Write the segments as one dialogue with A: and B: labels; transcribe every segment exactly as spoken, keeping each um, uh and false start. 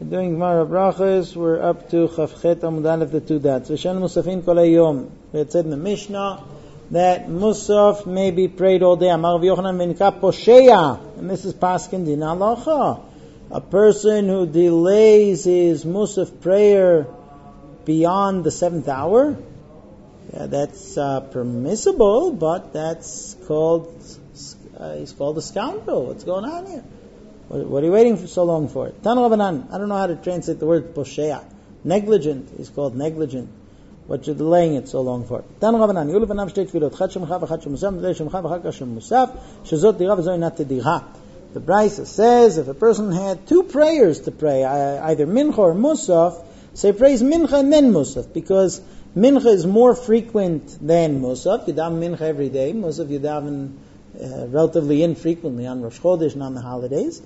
A: We're doing Gemara Brachos. We're up to Chavchet Amud Aleph, the two dots. V'shen Musafin kol hayom. It said in the Mishnah that Musaf may be prayed all day. Amar Rav Yochanan v'nika posheya. And this is Paskin Din Halacha. A person who delays his Musaf prayer beyond the seventh hour, yeah, that's uh, permissible, but that's called, uh, he's called a scoundrel. What's going on here? What, what are you waiting for so long for? Tan Rabbanan. I don't know how to translate the word posheya. Negligent. He's called negligent. What you're delaying it so long for. Tan Rabbanan. Yulu v'nav shtei tefilot. Chad shemcha v'chad shem musaf. V'zeh shemcha v'chad shem musaf. Shezot dira v'zoi nat dira. The Brisa says if a person had two prayers to pray, either mincha or musaf, say praise mincha and then musaf, because mincha is more frequent than musaf. You daven mincha every day. Musaf you daven uh, relatively infrequently on Rosh Chodesh and on the holidays.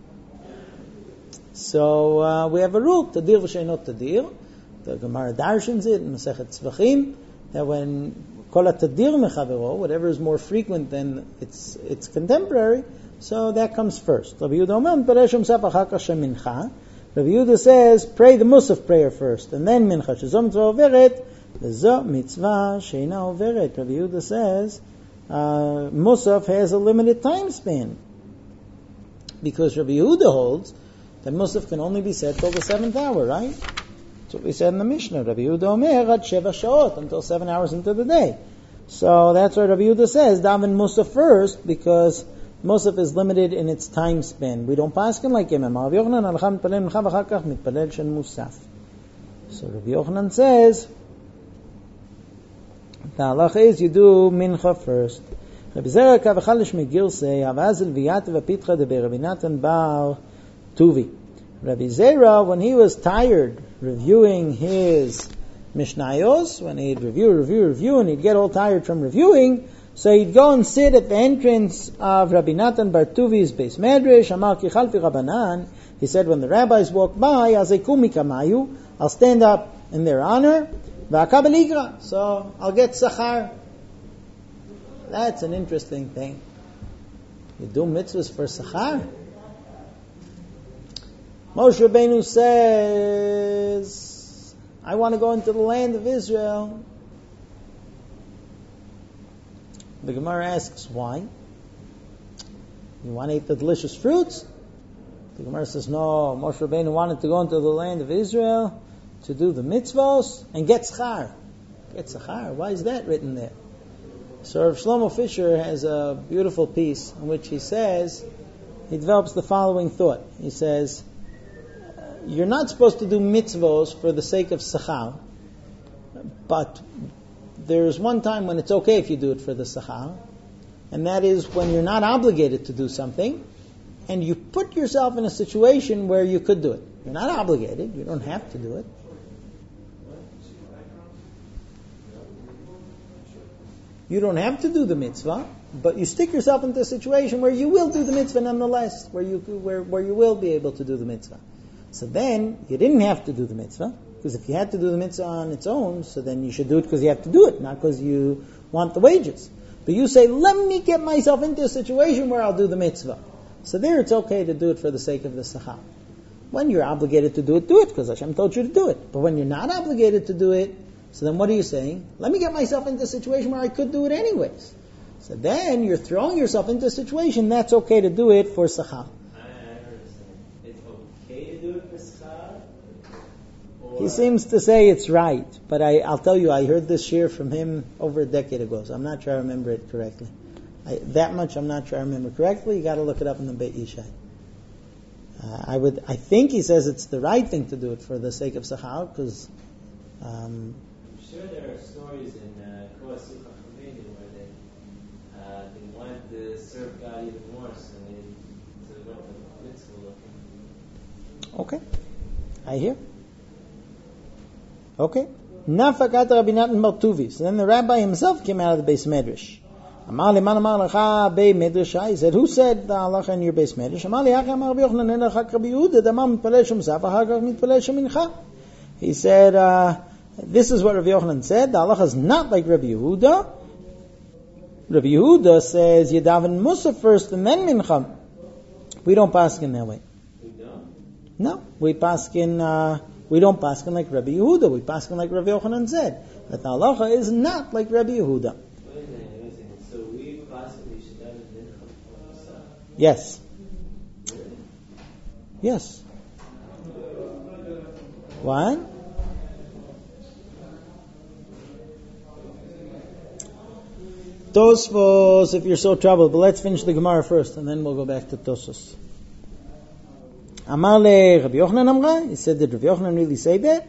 A: So uh, we have a rule, tadir v'sheinot tadir. The Gemara darshans it in Masechet Tzvachim, that when kol tadir mechavero, whatever is more frequent than its its contemporary, so that comes first. Rabbi Yehuda Omer, Parei Musaf achar כך shemincha. Rabbi Yehuda says, pray the Musaf prayer first, and then mincha. Shezom mitzvah overet, v'zo mitzvah sheina overet. Rabbi Yehuda says, uh, Musaf has a limited time span, because Rabbi Yehuda holds that Musaf can only be said till the seventh hour, right? That's what we said in the Mishnah. Rabbi Yehuda Omer, ad sheva shaot, until seven hours into the day. So that's why Rabbi Yehuda says, daven Musaf first, because Musaf is limited in its time span. We don't pass him like him. Rabbi Yochanan alcha mitpalel mincha v'achar kach mitpalel shen musaf. So Rabbi Yochanan says, the halacha is you do mincha first. Rabbi Zera kavachalish megilsei avazil v'yat v'pitcha de Rabbi Natan bar Tuvi. Rabbi Zera, when he was tired reviewing his Mishnayos, when he'd review, review, review, and he'd get all tired from reviewing, so he'd go and sit at the entrance of Rabbi Natan bar Tuvi's Beis Medrash. Amar ki chalfi Rabbanan. He said, when the rabbis walk by, azeiku mikamayu, I'll stand up in their honor. V'akabel igra, so I'll get sachar. That's an interesting thing. You do mitzvahs for sachar. Moshe Rabbeinu says, I want to go into the land of Israel. The Gemara asks, why? You want to eat the delicious fruits? The Gemara says, no, Moshe Rabbeinu wanted to go into the land of Israel to do the mitzvos and get schar. Get schar. Why is that written there? So Rav Shlomo Fisher has a beautiful piece in which he says, he develops the following thought. He says, you're not supposed to do mitzvos for the sake of sachar, but there's one time when it's okay if you do it for the sachar, and that is when you're not obligated to do something, and you put yourself in a situation where you could do it. You're not obligated, you don't have to do it. You don't have to do the mitzvah, but you stick yourself into a situation where you will do the mitzvah nonetheless, where you where where you will be able to do the mitzvah. So then, you didn't have to do the mitzvah, because if you had to do the mitzvah on its own, so then you should do it because you have to do it, not because you want the wages. But you say, let me get myself into a situation where I'll do the mitzvah. So there it's okay to do it for the sake of the sachar. When you're obligated to do it, do it, because Hashem told you to do it. But when you're not obligated to do it, so then what are you saying? Let me get myself into a situation where I could do it anyways. So then you're throwing yourself into a situation that's okay to do it for sachar. He seems to say it's right, but I, I'll tell you, I heard this shir from him over a decade ago, so I'm not sure I remember it correctly. I, that much I'm not sure I remember correctly. You got to look it up in the Beit Yishai. Uh, I would, I think he says it's the right thing to do it for the sake of sachar, because um,
B: I'm sure there are stories in Kol Sukkah Chomeinu where they uh, they wanted to serve God even more, so they, so they went to mitzvah looking.
A: Okay, I hear. Okay. Nafakat Rabbi Natan bar Tuvi. So then the rabbi himself came out of the Beis Medrash. Amar li man amar lecha bei Medrash. He said, who said the halacha in your Beis Medrash? Amar li haka amar Rabbi Yochanan en lecha Rabbi Yehuda damar mitpalel shem musaf achar kach mitpalel shem mincha. He said, uh, this is what Rabbi Yochanan said. The halacha is not like Rabbi Yehuda. Rabbi Yehuda says, you daven musaf first and then mincha. We don't pass in that way.
B: We don't?
A: No, we paskin, uh, we don't paskin like Rabbi Yehuda. We paskin like Rabbi Yochanan said. That the halacha is not like Rabbi Yehuda.
B: Wait a minute, wait a minute. So we possibly should have a mincha for Musaf.
A: Yes.
B: Really?
A: Yes. What? Tosfos, if you're so troubled, but let's finish the Gemara first, and then we'll go back to Tosfos. Amar le Rabbi Yochanan Amra. He said, did Rabbi Yochanan really say that?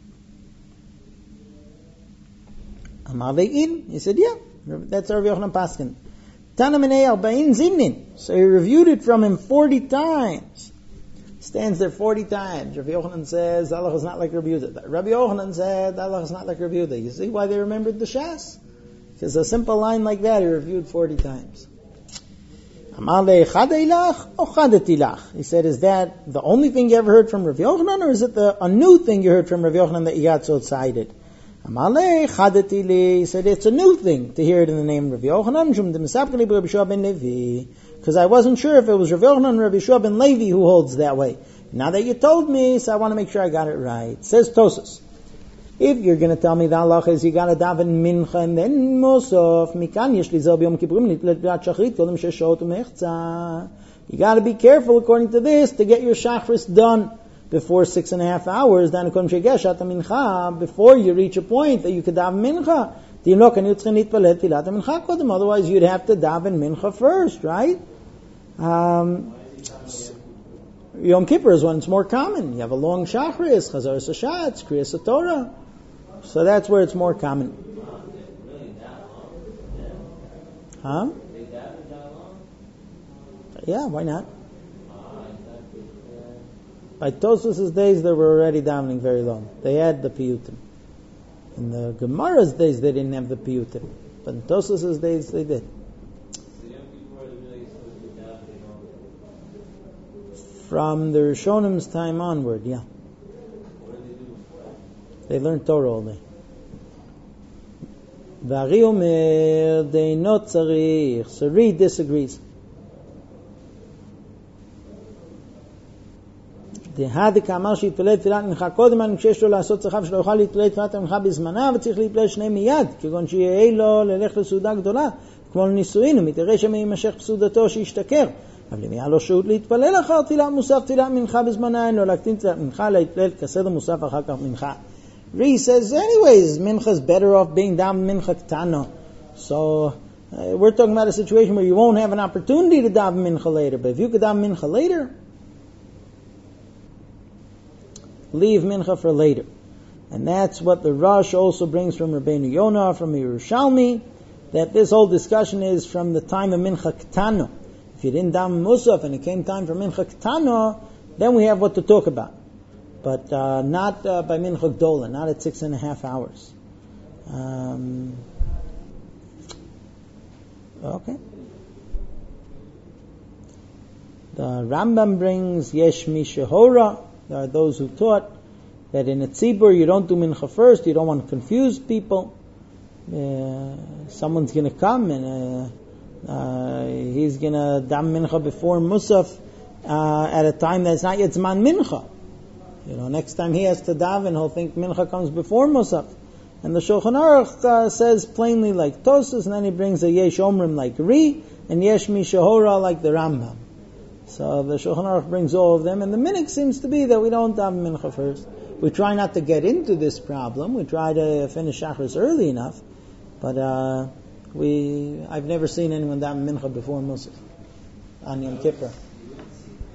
A: Amar le In. He said, yeah, that's Rabbi Yochanan Paskin. Tana minei arba'in zimnin. So he reviewed it from him forty times. Stands there forty times. Rabbi Yochanan says, Allah is not like Rabbi Yehuda. Rabbi Yochanan said, Allah is not like Rabbi Yehuda. You see why they remembered the Shas? Because a simple line like that he reviewed forty times. Amar le chadailach or chadatilach? He said, is that the only thing you ever heard from Rabbi Yochanan, or is it the, a new thing you heard from Rabbi Yochanan that you got so excited? Amar le chadatili. He said, it's a new thing to hear it in the name of Rabbi Yochanan. Shum demisapkali b'Rabbi Yeshua ben Levi. Because I wasn't sure if it was Rabbi Yochanan and Rabbi Yeshua ben Levi who holds that way. Now that you told me, so I want to make sure I got it right. Says Tosas, if you're going to tell me the halacha is you got to daven mincha and then musaf, mikan yesh li zeh b'yom kippurim nitlet b'at shachrit kodem sheshot u'mechza. You got to be careful according to this to get your shachris done before six and a half hours. Then kodem shegesh at mincha, before you reach a point that you could daven mincha. Otherwise, you'd have to daven mincha first, right? Um, Yom Kippur is when it's more common. You have a long shachris, chazar sashatz, kriyas Torah. So that's where it's more common.
B: Really that long?
A: Huh?
B: They daven that long?
A: Yeah, why not?
B: Ah, I thought that,
A: By Tosfos' days, they were already davening very long. They had the piyutim. In the Gemara's days, they didn't have the piyutim. But in Tosfos' days, they did.
B: So young people are really supposed to be davening all day.
A: From the Rishonim's time onward, yeah.
B: What did they do before?
A: They learned Torah all day. V'ari omer deino tzarich. So Reed disagrees. דהדק אמר שיתפלל תפילת מנחה קודם, אני כשיש לו לעשות צרכיו שלא יוכל להתפלל תפילת המנחה בזמנה, וצריך להתפלל שניהם מיד, כגון שיהיה לו ללך לסעודה גדולה, כמו לנישואין, ומתראה שמיימשך בסעודתו שישתכר. אבל אם היה לו שהות להתפלל אחר תפילת מוסף, תפילת מנחה בזמנה, אין לו להקטין תפילת מנחה, להתפלל כסדר מוסף אחר כך מנחה. Ree says, anyways, mincha is better off being down mincha ktana. So, uh, we're talking about a situation where you won't have an opportunity to daven mincha later, but if you could daven mincha later, leave mincha for later. And that's what the Rosh also brings from Rabbeinu Yonah, from Yerushalmi, that this whole discussion is from the time of mincha ktana. If you didn't daven musaf and it came time for mincha ktana, then we have what to talk about. But uh, not uh, by mincha gdola, not at six and a half hours. Um, okay. The Rambam brings yesh mi shehora. There are those who taught that in a tzibur you don't do mincha first, you don't want to confuse people. Uh, someone's going to come and uh, uh, he's going to dam mincha before musaf uh, at a time that's not yet zman mincha. You know, next time he has to daven, he'll think mincha comes before musaf. And the Shulchan Aruch uh, says plainly like Tosas, and then he brings a yesh omrim like Ri, and yesh mi shehora like the Rambam. So the Shulchan Aruch brings all of them, and the minhag seems to be that we don't daven mincha first. We try not to get into this problem. We try to finish shachris early enough, but uh, we I've never seen anyone daven mincha before musaf on Yom Kippur.